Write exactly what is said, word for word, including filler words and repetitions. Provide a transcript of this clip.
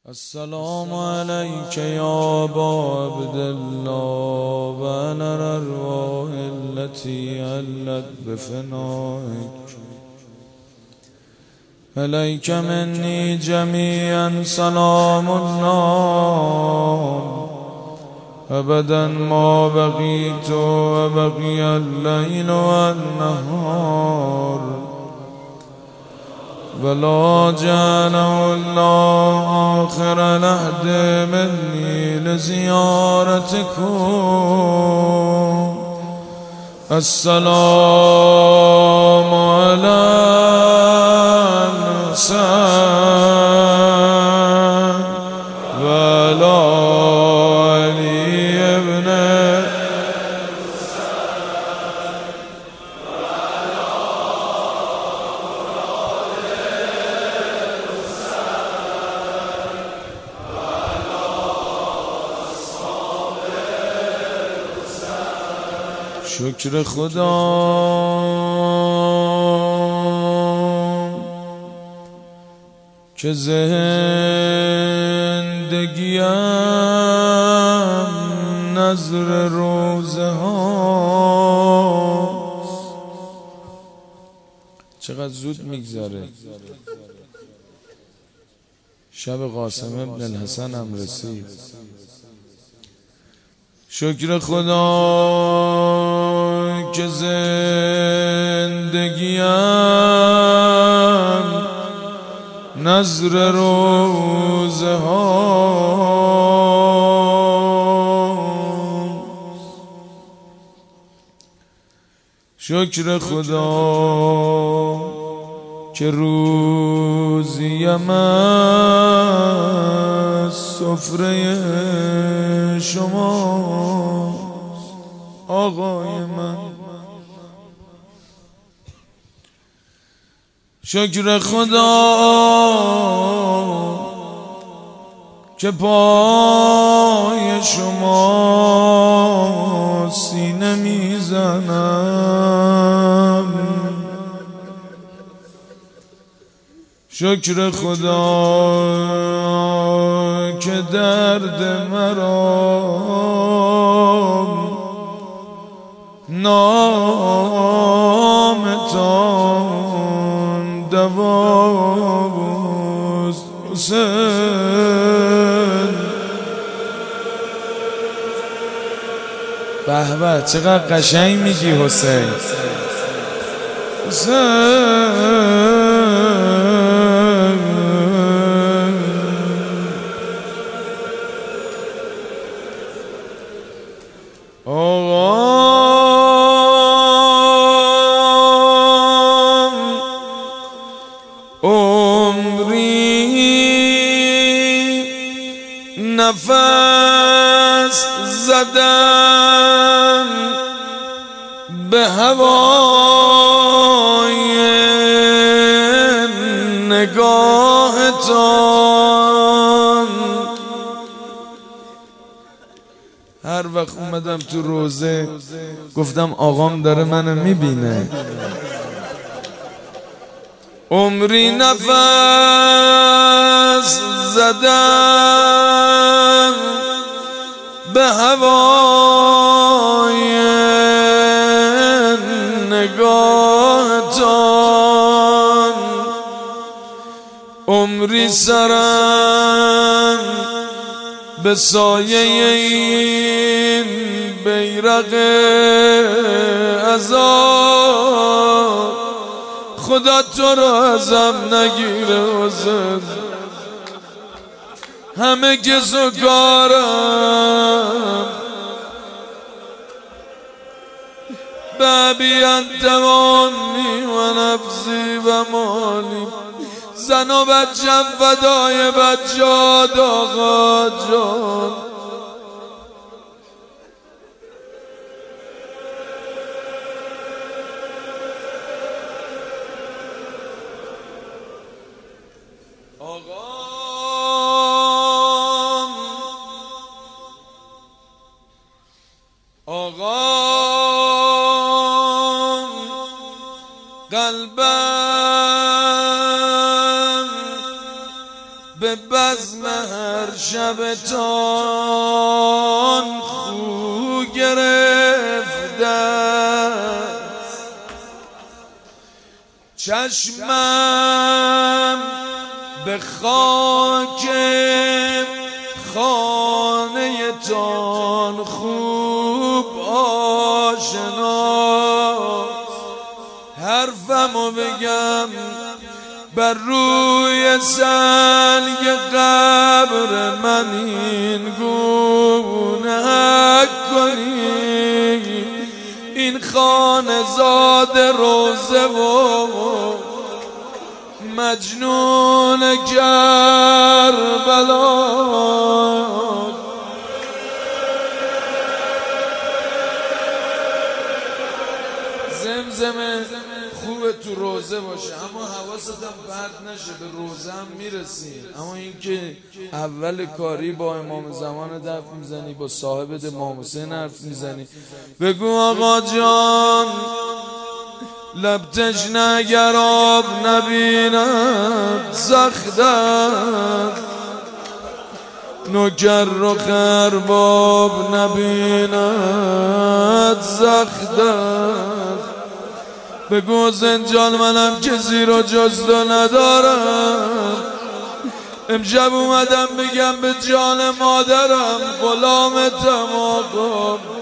السلام عليك يا أبا عبد الله وعلى الأرواح التي علت بفنائك. عليك مني جميعا سلام الله أبدا ما بقيت وبقي الليل والنهار، ولا جعله الله آخر العهد مني لزيارتكم. السلام على الحسين وعلى علي بن شکر خدا که زندگیم نظر روزه هاست. چقدر زود میگذره. شب قاسم ابن الحسن هم رسید. شکر خدا که زندگیم نظر روزه هاست. شکر خدا که روزیم از سفره شماست آقای من. شکر خدا که پای شما سینه میزنم. شکر خدا که درد مرا نامتان دواست حسین. به به چقدر قشنگ میگی حسین. حسین نفس زدم به هوای نگاهتان. هر وقت اومدم تو روزه گفتم آقام داره منو میبینه. عمری نفس زدم به هوای نگاهتان. عمری سرم به سایه این بیرق عذاب. خدا تو رو ازم نگیره حسین. همه گز و کارم بابی انت وانی و نفسی و مالی. زن و بچم فدای بچه‌ات آقا جان. آقا قلبم به بس بزم هر شبتان خو گرفته چشمم به خاک خانه تان خوب آشناست حرفمو بگم بر روی سنگ قبر من این گونه کنی این خانه زاد روزه و مجنون کربلا زمزمه خوبه تو روزه باشه اما حواستم پرت نشه به روزه هم میرسیم اما اینکه اول کاری با امام زمان دف میزنی با صاحب امام حسین حرف میزنی بگو آقا جان لب تشنه اگر آب نبیند زخدت نوکر و خرباب نبیند زخدت بگو زنجان منم که زیر و جزد ندارم امشب اومدم بگم به جان مادرم غلامتم آقا